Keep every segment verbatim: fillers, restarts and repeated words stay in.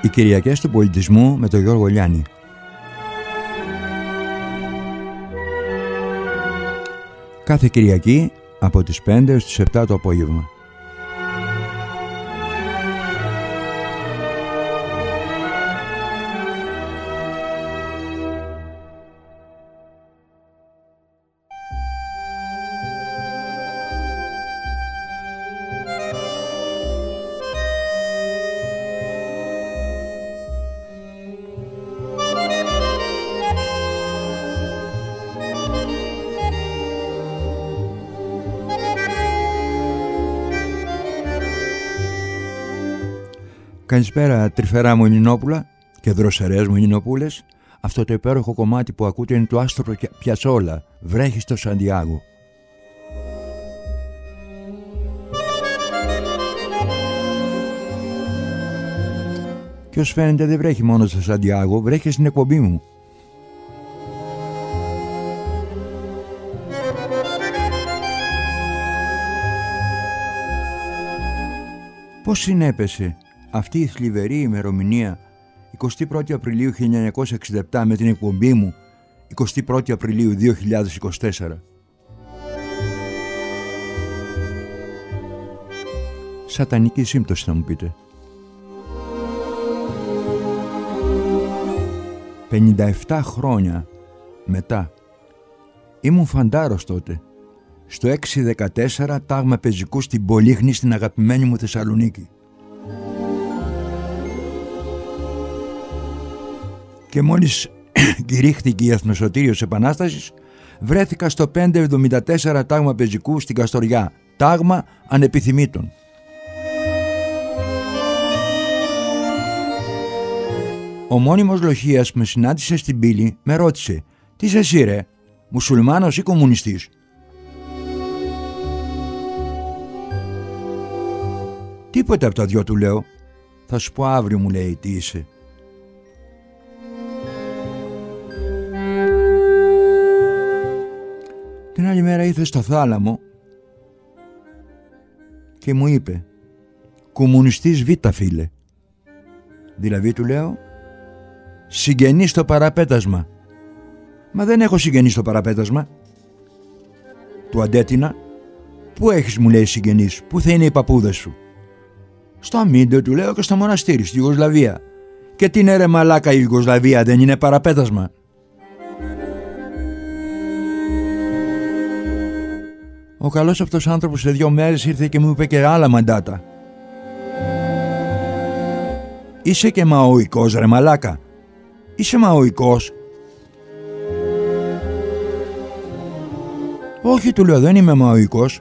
Οι Κυριακές του Πολιτισμού με τον Γιώργο Λιάννη. Κάθε Κυριακή από τις πέντε έως τις επτά το απόγευμα. Καλησπέρα τρυφερά μου Ελληνόπουλα και δροσερές μου Ελληνοπούλες. Αυτό το υπέροχο κομμάτι που ακούτε είναι του Άστρο Πιατσόλα, «Βρέχει στο Σαντιάγο». Και ως φαίνεται δεν βρέχει μόνο στο Σαντιάγο, βρέχει στην εκπομπή μου. Πώς συνέπεσε αυτή η θλιβερή ημερομηνία εικοστή πρώτη Απριλίου χίλια εννιακόσια εξήντα επτά με την εκπομπή μου εικοστή πρώτη Απριλίου δύο χιλιάδες είκοσι τέσσερα. Σατανική σύμπτωση θα μου πείτε. πενήντα επτά χρόνια μετά ήμουν φαντάρος τότε στο έξι δεκατέσσερα τάγμα πεζικού στην Πολύχνη στην αγαπημένη μου Θεσσαλονίκη. Και μόλις κηρύχθηκε η Εθνοσωτήριος Επανάστασης, βρέθηκα στο πεντακόσια εβδομήντα τέσσερα τάγμα πεζικού στην Καστοριά, τάγμα ανεπιθυμήτων. Ο μόνιμος λοχείας που με συνάντησε στην πύλη με ρώτησε «Τι είσαι εσύ ρε, μουσουλμάνος ή κομμουνιστής?» «Τίποτε από τα δυο», του λέω. «Θα σου πω αύριο», μου λέει, «τι είσαι». Την άλλη μέρα ήρθε στο θάλαμο και μου είπε «Κομμουνιστής Β, φίλε». Δηλαδή, του λέω, «Συγγενής στο παραπέτασμα». «Μα δεν έχω συγγενής στο παραπέτασμα». Του αντέτεινα, «Πού έχεις», μου λέει, «συγγενής, πού θα είναι οι παππούδες σου?» «Στο αμίντο», του λέω, «και στο μοναστήρι, στη Ιουγκοσλαβία». «Και τι είναι ρε μαλάκα, η Ιουγκοσλαβία δεν είναι παραπέτασμα?» Ο καλός αυτός άνθρωπος σε δύο μέρες ήρθε και μου είπε και άλλα μαντάτα. «Είσαι και μαοϊκός ρε μαλάκα, είσαι μαοϊκός?» «Όχι», του λέω, «δεν είμαι μαοϊκός».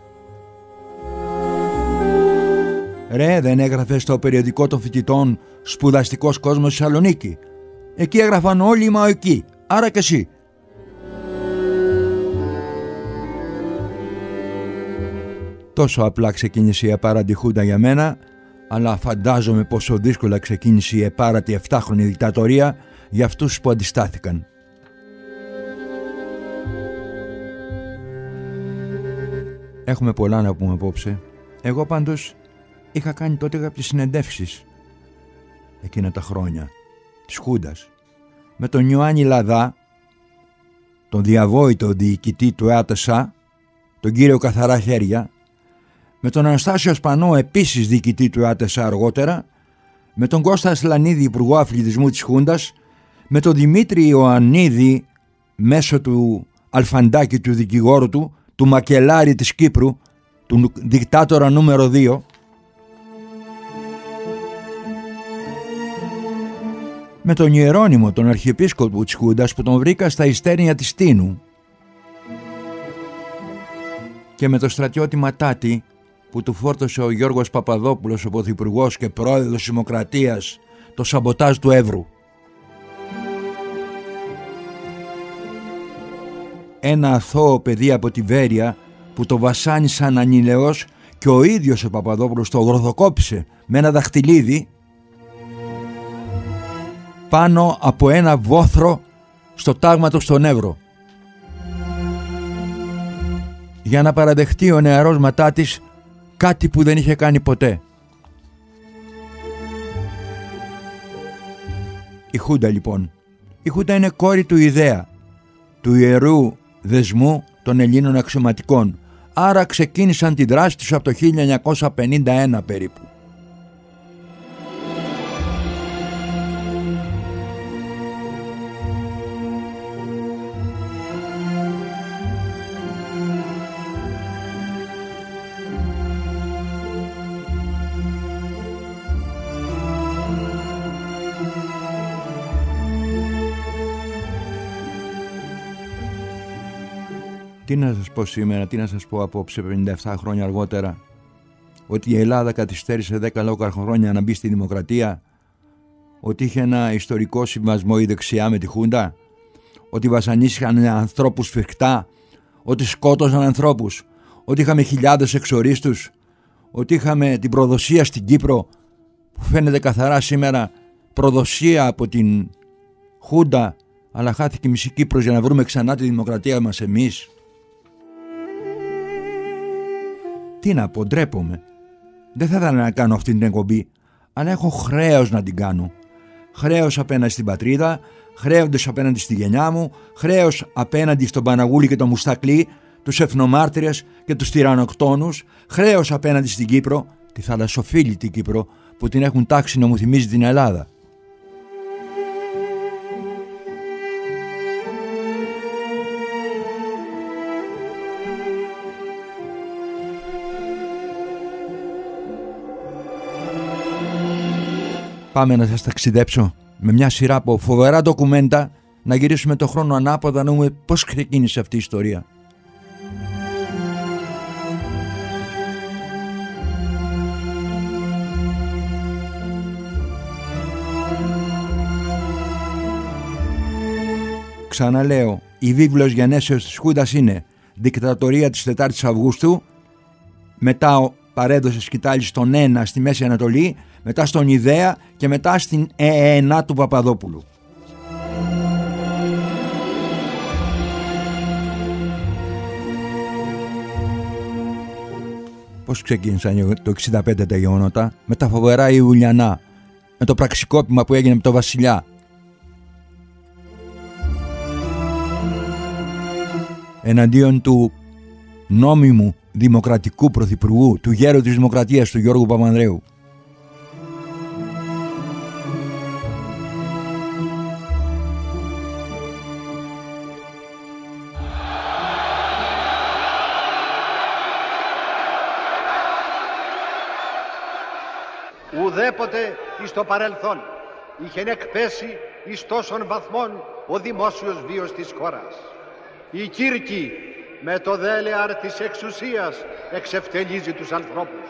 «Ρε, δεν έγραφε στο περιοδικό των φοιτητών «Σπουδαστικός κόσμος Θεσσαλονίκη»? Εκεί έγραφαν όλοι οι μαοϊκοί, άρα και εσύ». Τόσο απλά ξεκίνησε η απάρατη χούντα για μένα, αλλά φαντάζομαι πόσο δύσκολα ξεκίνησε η επάρατη εφτάχρονη δικτατορία για αυτούς που αντιστάθηκαν. Έχουμε πολλά να πούμε απόψε. Εγώ πάντως είχα κάνει τότε κάποιες συνεντεύξεις εκείνα τα χρόνια της Χούντας με τον Ιωάννη Λαδά, τον διαβόητο διοικητή του ΕΑΤΕΣΑ, τον κύριο Καθαρά Χέρια, με τον Αναστάσιο Σπανό, επίσης διοικητή του ΕΑΤΕΣΑ αργότερα, με τον Κώστα Ασλανίδη, υπουργό αθλητισμού της Χούντας, με τον Δημήτρη Ιωαννίδη, μέσω του Αλφαντάκη, του δικηγόρου του, του Μακελάρη της Κύπρου, του δικτάτορα νούμερο δύο, με τον Ιερώνυμο, τον αρχιεπίσκοπο της Χούντας, που τον βρήκα στα Ιστέρνια της Τίνου, και με τον στρατιώτη Ματάτη, που του φόρτωσε ο Γιώργος Παπαδόπουλος, ο πρωθυπουργός και πρόεδρος της Δημοκρατίας, το σαμποτάζ του Εύρου. Ένα αθώο παιδί από τη Βέρεια που το βασάνισαν ανηλαιώς και ο ίδιος ο Παπαδόπουλος το γροθοκόπησε με ένα δαχτυλίδι πάνω από ένα βόθρο στο τάγμα του στον Εύρο, για να παραδεχτεί ο νεαρός Ματάτης κάτι που δεν είχε κάνει ποτέ. Η Χούντα λοιπόν. Η Χούντα είναι κόρη του Ιδέα, του ιερού δεσμού των Ελλήνων αξιωματικών. Άρα ξεκίνησαν τη δράση τους από το χίλια εννιακόσια πενήντα ένα περίπου. Τι να σας πω σήμερα, τι να σας πω απόψε πενήντα επτά χρόνια αργότερα? Ότι η Ελλάδα καθυστέρησε δέκα ολόκληρα χρόνια να μπει στη δημοκρατία? Ότι είχε ένα ιστορικό συμβασμό η δεξιά με τη Χούντα? Ότι βασανίστηκαν ανθρώπους σφιχτά? Ότι σκότωσαν ανθρώπους? Ότι είχαμε χιλιάδες εξορίστους? Ότι είχαμε την προδοσία στην Κύπρο που φαίνεται καθαρά σήμερα προδοσία από την Χούντα, αλλά χάθηκε η μισή Κύπρος για να βρούμε ξανά τη δημοκρατία μας εμείς? Τι να πω, ντρέπομαι. Δεν θα ήθελα να κάνω αυτή την εκπομπή, αλλά έχω χρέος να την κάνω. Χρέος απέναντι στην πατρίδα, χρέος απέναντι στη γενιά μου, χρέος απέναντι στον Παναγούλη και τον Μουστακλή, τους εθνομάρτυρες και τους τυρανοκτόνους, χρέος απέναντι στην Κύπρο, τη θαλασσοφίλητη Κύπρο, που την έχουν τάξει να μου θυμίζει την Ελλάδα. Πάμε να σας ταξιδέψω με μια σειρά από φοβερά ντοκουμέντα, να γυρίσουμε το χρόνο ανάποδα, να δούμε πώς ξεκίνησε αυτή η ιστορία. Ξαναλέω, η βίβλος γενέσεως της Χούντας είναι δικτατορία της τετάρτης Αυγούστου, μετά παρέδωσε σκητάλη στον ένα στη Μέση Ανατολή, μετά στον Ιδέα και μετά στην ΕΕΝΑ του Παπαδόπουλου. Πώς ξεκίνησαν το εξήντα πέντε τα γεγονότα? Με τα φοβερά Ιουλιανά, με το πραξικόπημα που έγινε με τον Βασιλιά. Εναντίον του νόμιμου δημοκρατικού πρωθυπουργού, του γέρου της Δημοκρατίας, του Γιώργου Παπανδρέου. Ουδέποτε εις το παρελθόν είχε εκπέσει εις τόσων βαθμών ο δημόσιος βίος της χώρας. Η Κύρκη με το δέλεαρ της εξουσίας εξευτελίζει τους ανθρώπους.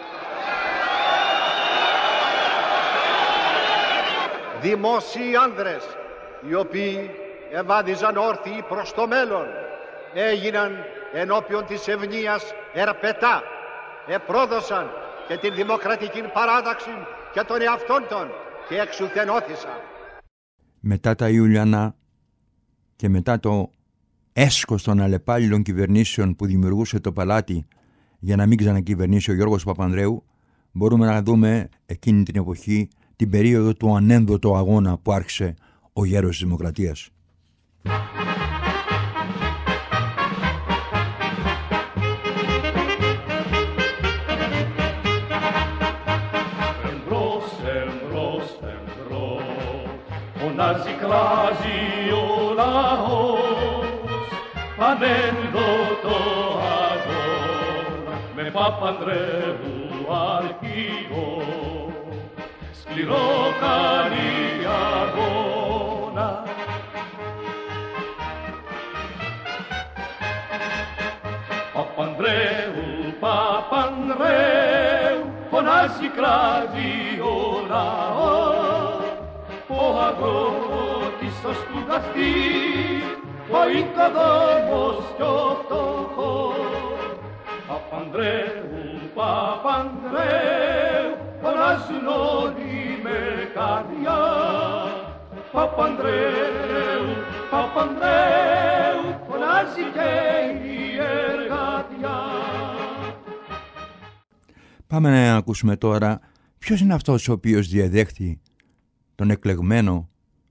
Δημόσιοι άνδρες, οι οποίοι ευάδιζαν όρθιοι προς το μέλλον, έγιναν ενώπιον της ευνοίας ερπετά, επρόδωσαν και την δημοκρατική παράδοξη και των εαυτών των και εξουθενώθησαν. Μετά τα Ιουλιανά και μετά το έσκος των αλλεπάλληλων κυβερνήσεων που δημιουργούσε το παλάτι για να μην ξανακυβερνήσει ο Γιώργος Παπανδρέου, μπορούμε να δούμε εκείνη την εποχή την περίοδο του ανένδοτου αγώνα που άρχισε ο γέρος της Δημοκρατίας. Εμπρός, εμπρός, εμπρός, φωνάζει, κράζει ο λαός, ανένδοτο αγώνα με Παπανδρέου αρχηγό. Σκληρό κάνει αγώνα. Παπανδρέου, Παπανδρέου, φωνάζει, κράζει ο λαός. Ο αγρότης ο σπουδαστής, ο οικοδόμος κι ο φτωχός. Παπανδρέου, Παπανδρέου, φωνάζουν όλοι με καρδιά. Παπανδρέου, Παπανδρέου, φωνάζει και η εργατιά. Πάμε να ακούσουμε τώρα ποιος είναι αυτός ο οποίος διαδέχθη τον εκλεγμένο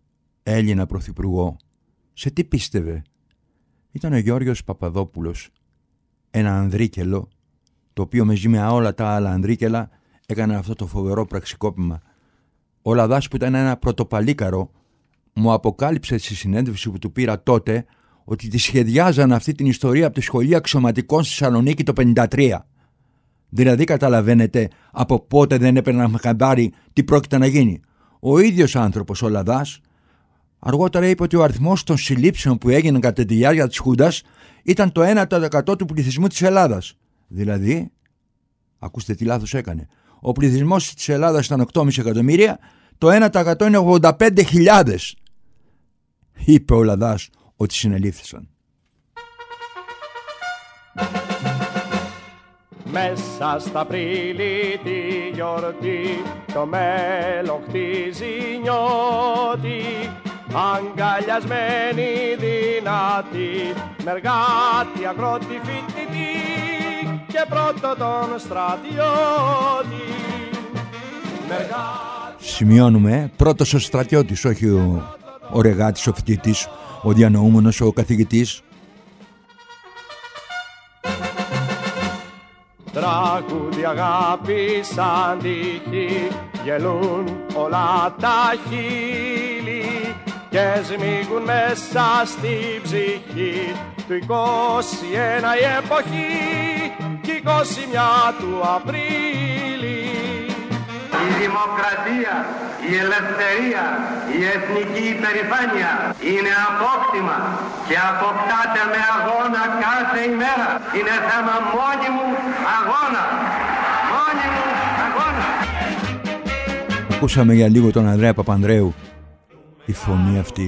Έλληνα πρωθυπουργό, σε τι πίστευε? Ήταν ο Γιώργος Παπαδόπουλος, ένα ανδρίκελο, το οποίο μαζί με όλα τα άλλα ανδρίκελα έκανε αυτό το φοβερό πραξικόπημα. Ο Λαδάς, που ήταν ένα πρωτοπαλίκαρο, μου αποκάλυψε στη συνέντευξη που του πήρα τότε ότι τη σχεδιάζαν αυτή την ιστορία από τη Σχολή Αξιωματικών στη Θεσσαλονίκη το πενήντα τρία. Δηλαδή καταλαβαίνετε από πότε δεν έπαιρνα χαμπάρι τι πρόκειται να γίνει. Ο ίδιος άνθρωπος, ο Λαδάς, αργότερα είπε ότι ο αριθμός των συλλήψεων που έγιναν κατά τη διάρκεια της Χούντας ήταν το ένα τοις εκατό του πληθυσμού της Ελλάδας. Δηλαδή, ακούστε τι λάθος έκανε. Ο πληθυσμός της Ελλάδας ήταν οκτώ κόμμα πέντε εκατομμύρια, το ένα τοις εκατό είναι ογδόντα πέντε χιλιάδες. Είπε ο Λαδάς ότι συνελήφθησαν. Μέσα στα Απρίλη τη γιορτή το μέλλον χτίζει νιώτη, αγκαλιασμένη δυνατή, μεργάτη, αγρότη, φοιτητή και πρώτο τον στρατιώτη. Μεργάτη... Σημειώνουμε πρώτος ο στρατιώτης, όχι ο, ο ρεγάτης, ο φοιτητής, ο διανοούμενος, ο καθηγητής. Τραγούδι αγάπη σαν τύχη, γελούν όλα τα χείλη και σμίγουν μέσα στην ψυχή του είκοσι ένα η εποχή και είκοσι ένα του Απρίλη. Η δημοκρατία, η ελευθερία, η εθνική υπερηφάνεια είναι απόκτημα και αποκτάται με αγώνα κάθε ημέρα. Είναι θέμα μόνιμου αγώνα. Μόνιμου αγώνα. Ακούσαμε για λίγο τον Ανδρέα Παπανδρέου. Η φωνή αυτή.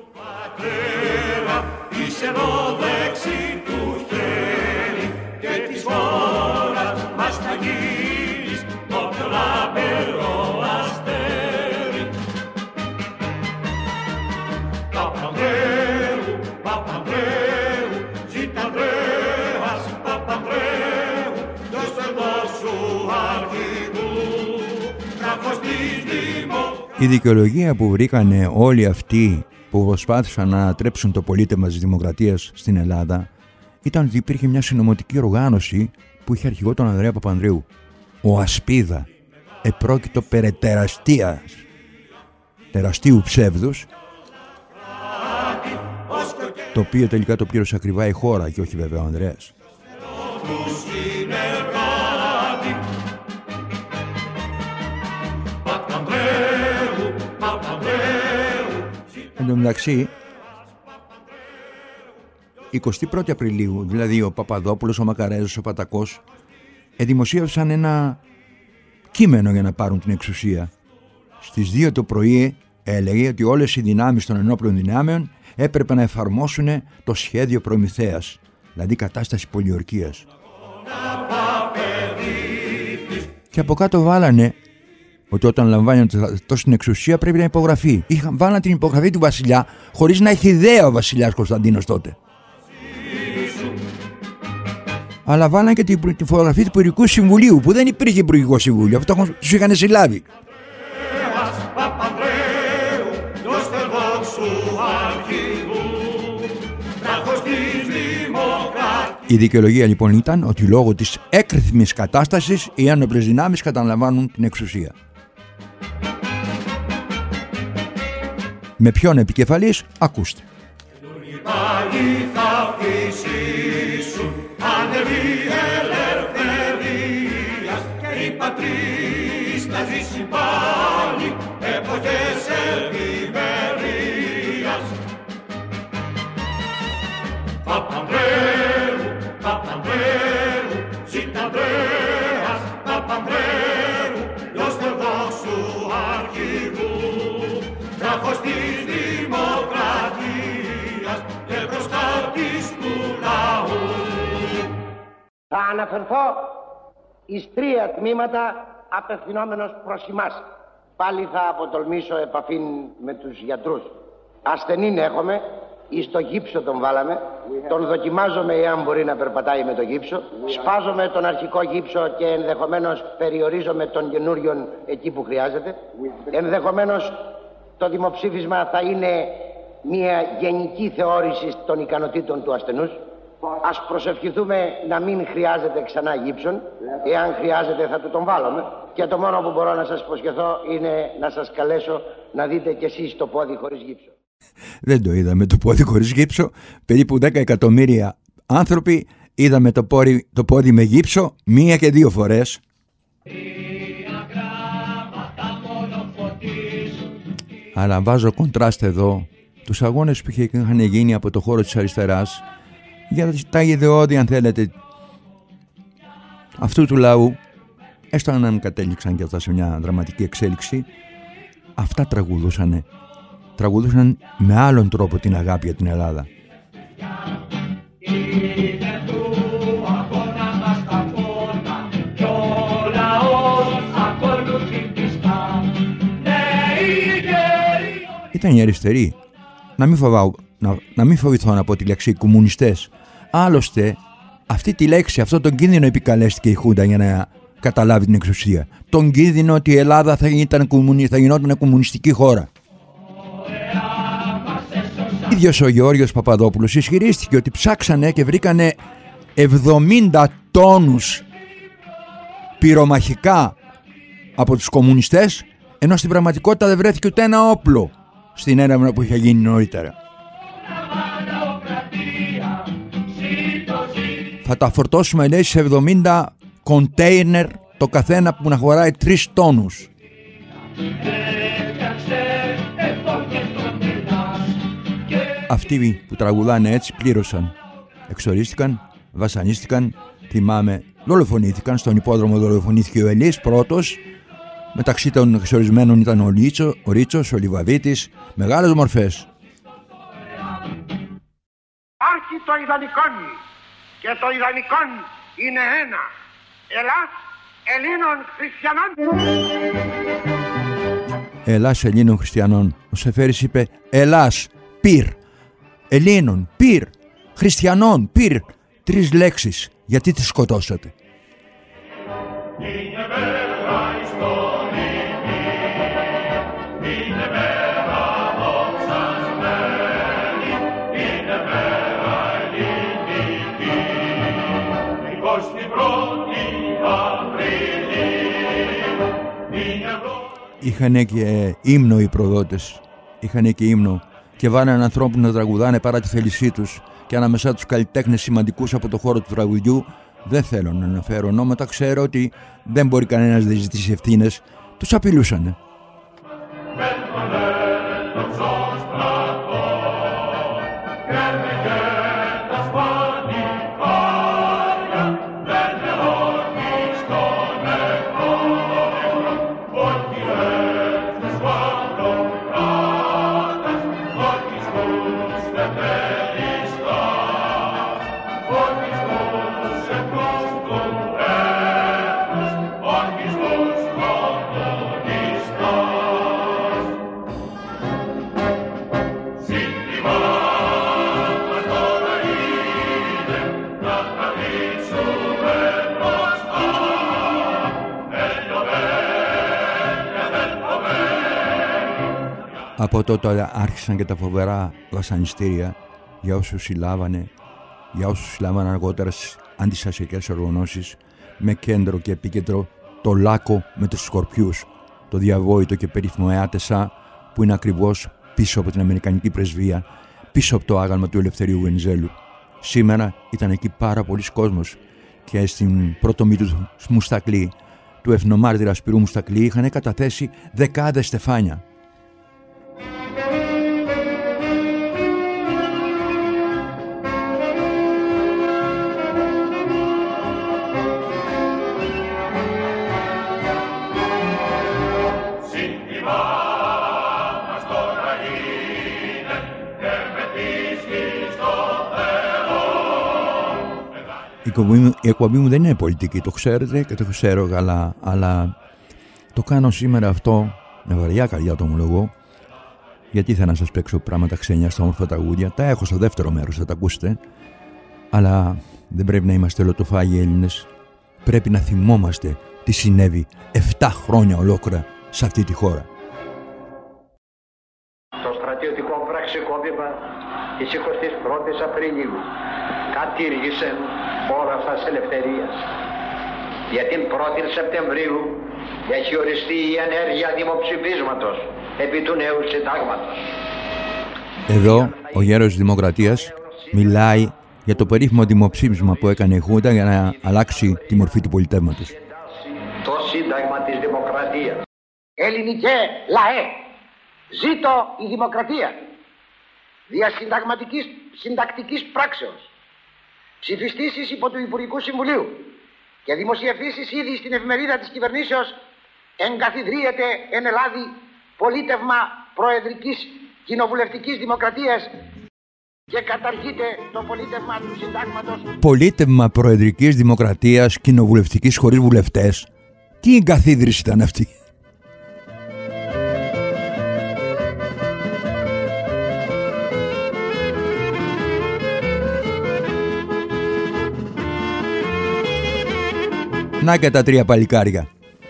Είσαι εδώ δεξί του χέρι και της χώρας μας θα γίνεις το πιο λαμπερό αστέρι. Παπανδρέου, Παπανδρέου, ζήτα Ανδρέας Παπανδρέου, ποιος παιδός σου αρχηγού, γράφος της δημοκρατίας. Η δικαιολογία που βρήκανε όλοι αυτοί που προσπάθησαν να ανατρέψουν το πολίτευμα της δημοκρατίας στην Ελλάδα ήταν ότι υπήρχε μια συνωμοτική οργάνωση που είχε αρχηγό τον Ανδρέα Παπανδρέου. Ο Ασπίδα, επρόκειτο περί τεραστίας, τεραστίου ψεύδους, το οποίο τελικά το πλήρωσε ακριβά η χώρα και όχι βέβαια ο Ανδρέας. Εν τω μεταξύ, εικοστή πρώτη Απριλίου, δηλαδή ο Παπαδόπουλος, ο Μακαρέζος, ο Πατακός, εδημοσίευσαν ένα κείμενο για να πάρουν την εξουσία. Στις δύο το πρωί έλεγε ότι όλες οι δυνάμεις των ενόπλων δυνάμεων έπρεπε να εφαρμόσουν το σχέδιο Προμηθέας, δηλαδή κατάσταση πολιορκίας. Και από κάτω βάλανε ότι όταν λαμβάνει τόσο την εξουσία πρέπει να υπογραφεί. Είχαν βάλανε την υπογραφή του βασιλιά χωρίς να έχει ιδέα ο βασιλιάς Κωνσταντίνος τότε. Αλλά βάλανε και την υπογραφή του Υπουργικού Συμβουλίου, που δεν υπήρχε Υπουργικό Συμβούλιο. Αυτό τους είχαν συλλάβει. Η δικαιολογία λοιπόν ήταν ότι λόγω της έκρηθμης κατάστασης οι ένοπλες δυνάμεις καταλαμβάνουν την εξουσία. Με ποιον επικεφαλής, ακούστε. Θα αναφερθώ εις τρία τμήματα απευθυνόμενος προς εμάς. Πάλι θα αποτολμήσω επαφή με τους γιατρούς. Ασθενήν έχουμε, εις το γύψο τον βάλαμε, τον δοκιμάζομαι εάν μπορεί να περπατάει με το γύψο, σπάζομαι τον αρχικό γύψο και ενδεχομένως περιορίζομαι τον καινούριον εκεί που χρειάζεται, ενδεχομένως Το δημοψήφισμα θα είναι μια γενική θεώρηση των ικανοτήτων του ασθενούς. Ας προσευχηθούμε να μην χρειάζεται ξανά γύψον. Εάν χρειάζεται θα του τον βάλουμε. Και το μόνο που μπορώ να σας υποσχεθώ είναι να σας καλέσω να δείτε κι εσείς το πόδι χωρίς γύψο. Δεν το είδαμε το πόδι χωρίς γύψο. Περίπου δέκα εκατομμύρια άνθρωποι είδαμε το πόδι, το πόδι με γύψο μία και δύο φορές. Αλλά βάζω κοντράστ εδώ τους αγώνες που είχαν γίνει από το χώρο της αριστεράς για τα ιδεώδη, αν θέλετε, αυτού του λαού, έστω αν κατέληξαν και αυτά σε μια δραματική εξέλιξη. Αυτά τραγουδούσαν. Τραγουδούσαν με άλλον τρόπο την αγάπη για την Ελλάδα. Ήταν οι αριστεροί. Να μην, φοβάω, να, να μην φοβηθώ να πω τη λέξη κομμουνιστές. Άλλωστε, αυτή τη λέξη, αυτό τον κίνδυνο επικαλέστηκε η Χούντα για να καταλάβει την εξουσία. Τον κίνδυνο ότι η Ελλάδα θα, ήταν, θα γινόταν κομμουνιστική χώρα. Ίδιος ο Γεώργιος Παπαδόπουλος ισχυρίστηκε ότι ψάξανε και βρήκανε εβδομήντα τόνους πυρομαχικά από τους κομμουνιστές, ενώ στην πραγματικότητα δεν βρέθηκε ούτε ένα όπλο στην έρευνα που είχε γίνει νωρίτερα. Θα τα φορτώσουμε, λέει, σε εβδομήντα κοντέινερ το καθένα που να χωράει τρεις τόνους. Αυτοί που τραγουδάνε έτσι πλήρωσαν. Εξορίστηκαν, βασανίστηκαν, θυμάμαι, δολοφονήθηκαν. Στον υπόδρομο δολοφονήθηκε ο Ελής πρώτος. Μεταξύ των εξορισμένων ήταν ο, Λίτσο, ο Ρίτσος, ο Λιβαδίτης, μεγάλες μορφές. Υπάρχει το ιδανικόν και το ιδανικόν είναι ένα. Ελλάς Ελλήνων Χριστιανών. Ελλάς Ελλήνων Χριστιανών. Ο Σεφέρης είπε Ελλάς πυρ. Ελλήνων πυρ. Χριστιανών πυρ. Τρεις λέξεις. Γιατί τις σκοτώσατε? Είχανε και ύμνο οι προδότες. Είχανε και ύμνο και βάλανε ανθρώπους να τραγουδάνε παρά τη θέλησή τους, και ανάμεσά τους καλλιτέχνες σημαντικούς από το χώρο του τραγουδιού. Δεν θέλω να αναφέρω ονόματα, ξέρω ότι δεν μπορεί κανένας να ζητήσει ευθύνες. Τους απειλούσανε. Από τότε άρχισαν και τα φοβερά βασανιστήρια για όσους συλλάβανε, για όσους συλλάβανε αργότερα στις αντιστασιακές οργανώσεις, με κέντρο και επίκεντρο το Λάκο με τους Σκορπιούς, το διαβόητο και περίφημο ΕΑΤΕΣΑ, που είναι ακριβώς πίσω από την Αμερικανική πρεσβεία, πίσω από το άγαλμα του Ελευθερίου Βενιζέλου. Σήμερα ήταν εκεί πάρα πολλοί κόσμος, και στην πρωτομή του Μουστακλή, του εθνομάρτυρα Σπυρού Μουστακλή, είχαν καταθέσει δεκάδες στεφάνια. Η εκπομπή μου δεν είναι πολιτική, το ξέρετε και το ξέρω καλά, αλλά το κάνω σήμερα αυτό με βαριά καρδιά, το ομολογώ, γιατί ήθελα να σας παίξω πράγματα ξένια στα όμορφα τραγούδια. Τα έχω στο δεύτερο μέρος, θα τα ακούσετε, αλλά δεν πρέπει να είμαστε λωτοφάγοι Έλληνες. Πρέπει να θυμόμαστε τι συνέβη εφτά χρόνια ολόκληρα σε αυτή τη χώρα. της εικοστής πρώτης Απριλίου κατήργησαν όλα σας ελευθερίας. Για την πρώτη Σεπτεμβρίου έχει οριστεί η ενέργεια δημοψηφίσματος επί του νέου συντάγματος. Εδώ ο γέρος της Δημοκρατίας μιλάει για το περίφημο δημοψήφισμα που έκανε η Χούντα για να αλλάξει τη μορφή του πολιτεύματος. Το Σύνταγμα της Δημοκρατίας. Ελληνικέ λαέ, ζήτω η δημοκρατία. Δια συνταγματικής, συντακτικής πράξεως, ψηφιστήσεις υπό του Υπουργικού Συμβουλίου και δημοσιευθήσεις ήδη στην εφημερίδα της κυβερνήσεως, εγκαθιδρύεται εν Ελλάδη πολίτευμα προεδρικής κοινοβουλευτικής δημοκρατίας και καταργείται το πολίτευμα του συντάγματος. Πολίτευμα προεδρικής δημοκρατίας κοινοβουλευτικής χωρίς βουλευτές. Τι εγκαθίδρυση ήταν αυτή? Να και τα τρία παλικάρια.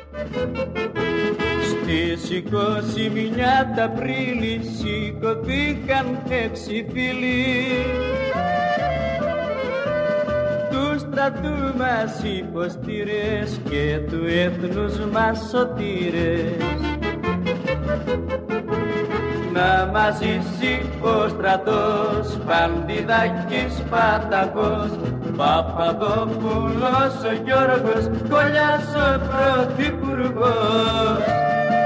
Στις είκοσι μία τα Απρίλη σηκωθήκαν έξι φίλοι του στρατού μας υποστήρες και του έθνους μας σωτήρες. Να μας ζήσει ο στρατός, Παντιδάκης Παταγός, Παπαδόπουλος ο Γιώργος, Κολλιάς ο πρωθυπουργός.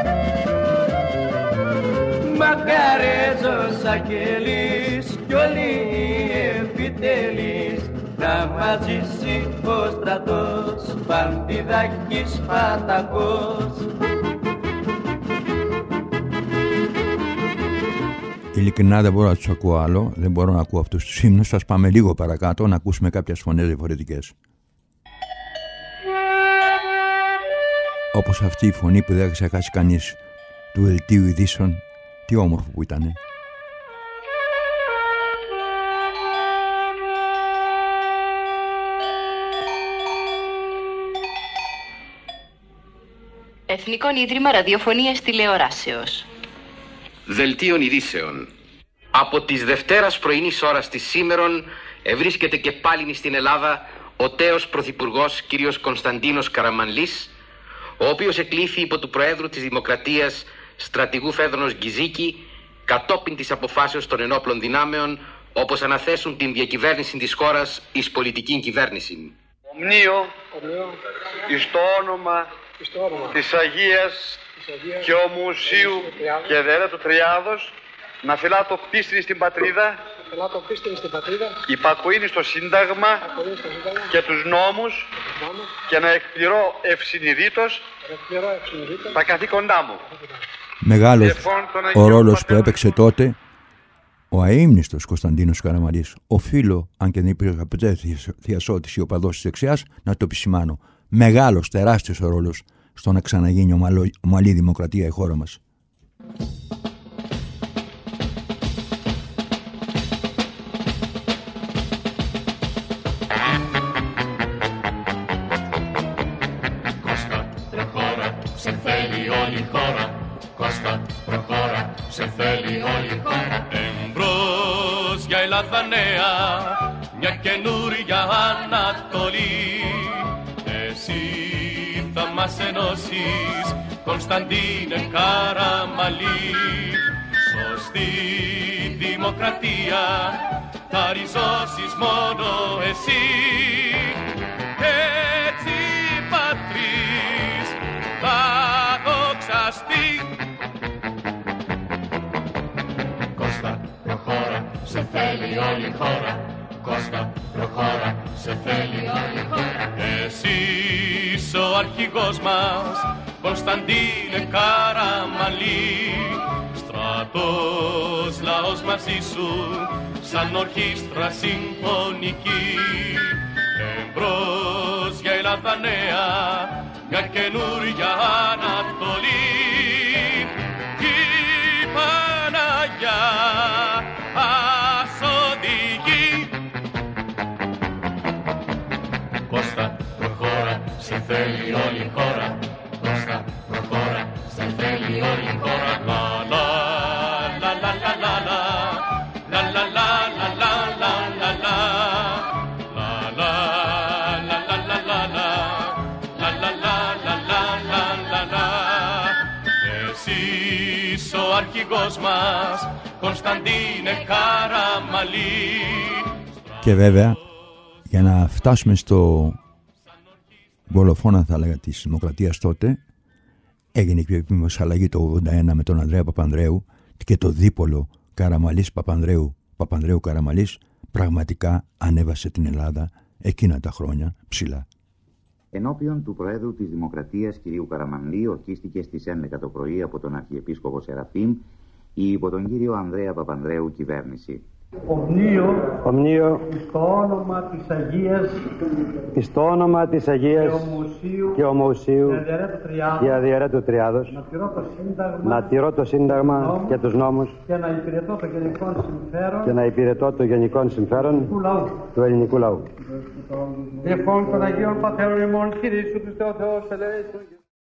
Μακαρέζος Αγγελής κι όλοι οι επιτελείς, να μας ζήσει ο στρατός, Παντιδάκης Παταγός. Ειλικρινά δεν μπορώ να τους ακούω άλλο, δεν μπορώ να ακούω αυτούς τους ύμνους. Σας πάμε λίγο παρακάτω να ακούσουμε κάποιες φωνές διαφορετικές. Όπως αυτή η φωνή που δεν ξεχάσει κανείς του δελτίου ειδήσεων, τι όμορφο που ήτανε. Εθνικό Ίδρυμα Ραδιοφωνίας Τηλεοράσεως. Δελτίων ειδήσεων. Από της Δευτέρας πρωινής ώρας της σήμερον ευρίσκεται και πάλιν στην Ελλάδα ο τέος Πρωθυπουργός κ. Κωνσταντίνος Καραμανλής, ο οποίος εκλήθη υπό του Προέδρου της Δημοκρατίας στρατηγού Φέδρονος Γκυζίκη κατόπιν της αποφάσεως των ενόπλων δυνάμεων, όπως αναθέσουν την διακυβέρνηση της χώρας εις πολιτική κυβέρνηση. Ομνίο εις το όνομα της Αγίας και ομουσίου και δέρα του Τριάδος, να φυλάτω πίστην στην πατρίδα, υπακοήν στο Σύνταγμα και τους νόμους και να εκπληρώ ευσυνειδήτως τα καθήκοντά μου. Μεγάλος ο ρόλος που έπαιξε τότε ο αείμνηστος Κωνσταντίνος Καραμανλής. Οφείλω, αν και δεν υπήρχε ποτέ θειασότης ή οπαδός της δεξιάς, να το επισημάνω. Μεγάλος, τεράστιος ο ρόλος στο να ξαναγίνει ομαλό, ομαλή δημοκρατία η χώρα μας. Κώστα, προχώρα, σε θέλει όλη η χώρα. Κώστα, προχώρα, σε θέλει όλη η χώρα. Εμπρός για Ελλάδα νέα, μια καινούρια Ανατολή. Εσύ θα μας ενώσεις, Κωνσταντίνε Καραμανλή. Σωστή δημοκρατία θα ριζώσεις μόνο εσύ. Έτσι πατρίς θα δοξαστεί. Κώστα, προχώρα, σε θέλει όλη η χώρα. Κώστα, προχώρα, σε θέλει όλη η χώρα. Εσύ είσαι ο αρχηγός μας, Κωνσταντίνε Καραμανλή. Στρατός, λαός μαζί σου, σαν ορχήστρα συμφωνική. Εμπρός για Ελλάδα νέα, μια καινούρια Ανατολή. Κι η Παναγιά ας οδηγεί. Κώστα, προχώρα, σε θέλει όλη η χώρα. Κώστα, προχώρα, σε θέλει όλη η χώρα. Λα λα λα λα λα λα λα λα λα λα. εσείς ο αρχηγός μας, Κωνσταντίνε Καραμαλή. Και βέβαια, για να φτάσουμε στο δολοφόνα, θα έλεγα, της Δημοκρατίας τότε, έγινε και η επίμετρη αλλαγή το ογδόντα ένα με τον Ανδρέα Παπανδρέου και το δίπολο Καραμαλής Παπανδρέου, Παπανδρέου Καραμαλής πραγματικά ανέβασε την Ελλάδα εκείνα τα χρόνια ψηλά. Ενώπιον του Προέδρου της Δημοκρατίας κ. Καραμανλή ορκίστηκε στις έντεκα το πρωί από τον Αρχιεπίσκοπο Σεραφείμ η υπό τον κύριο Ανδρέα Παπανδρέου κυβέρνηση. Ομνίο, Ομνίο εις το όνομα της Αγίας, εις το όνομα της Αγίας και ομοσίου, και ομοσίου και αδιαιρέτου Τριάδος, να τηρώ το Σύνταγμα, να τηρώ το Σύνταγμα νόμους, και τους νόμους και να υπηρετώ το γενικό συμφέρον, και να υπηρετώ το γενικό συμφέρον του λαού. του ελληνικού λαού. Λοιπόν, των Αγίων Πατέρων ημών, Κύριε Ιησού Χριστέ ο Θεός, ελέησον.